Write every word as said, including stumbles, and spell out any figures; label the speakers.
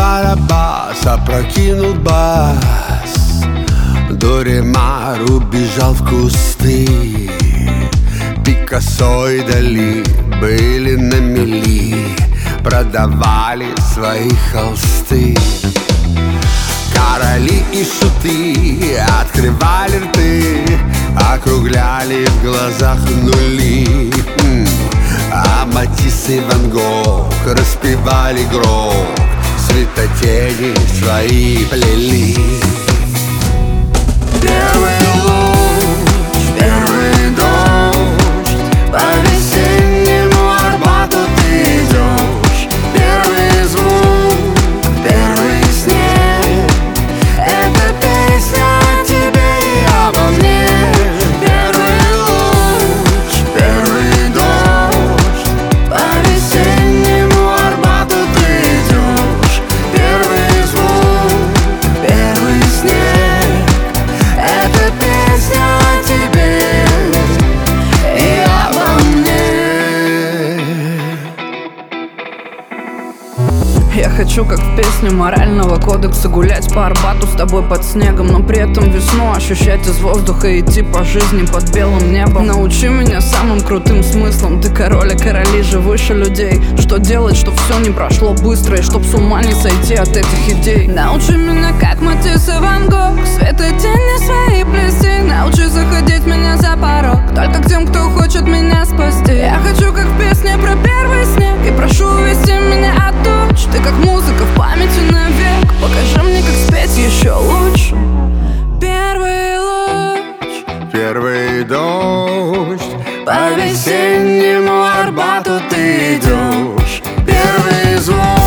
Speaker 1: Барабас опрокинул бас, Дуремар убежал в кусты. Пикассо и Дали были на мели, продавали свои холсты. Короли и шуты открывали рты, округляли в глазах нули. А Матисс и Ван Гог распевали грок, светотени свои плели. Первый луч, первый дождь, по весеннему Арбату ты идешь. Первый звук, первый снег, это песня о тебе и обо мне. Первый луч, первый дождь, по весеннему Арбату ты идешь. Первый звук, первый снег, это песня о тебе и обо мне.
Speaker 2: Я хочу, как в песне морального кодекса, гулять по Арбату с тобой под снегом, но при этом весну ощущать из воздуха, идти по жизни под белым небом. Научи меня самым крутым смыслом, ты король, а короли же выше людей. Что делать, чтоб все не прошло быстро, и чтоб с ума не сойти от этих идей. Научи меня, как Матисс и Ван Гог, свет и тени свои плести. Научи заходить меня за порог, только к тем, кто хочет меня спасти. Я хочу, как в песне про первый снег, и прошу увести меня от туч. Ты как музыка в памяти навек, покажи мне, как спеть еще лучше. Первый луч,
Speaker 1: Первый дождь, по весеннему Арбату ты идешь. Первый звук,